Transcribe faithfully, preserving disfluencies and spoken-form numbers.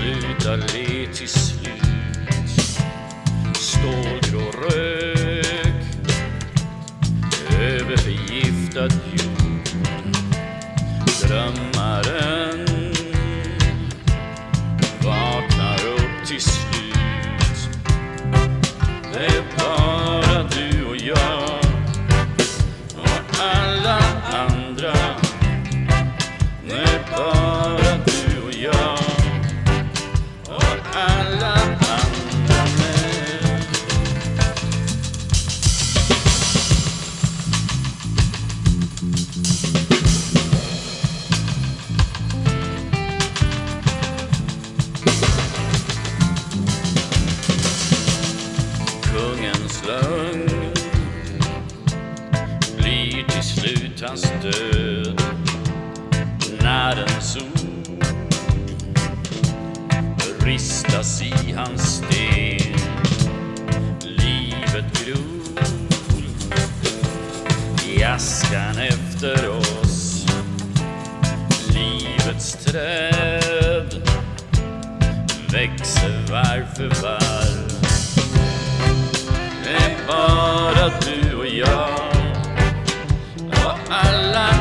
slutar le till slut. Stålgrå rök över förgiftad jord. Drömmaren vaknar upp till slut. Det är bara du och jag och alla andra. Det är bara du och jag och alla andra med. Kungens lögn blir till slut hans död. När en sol ristas i hans sten. Livet gror i askan efter oss. Livets träd växer varv för varv. Det är bara du och jag och alla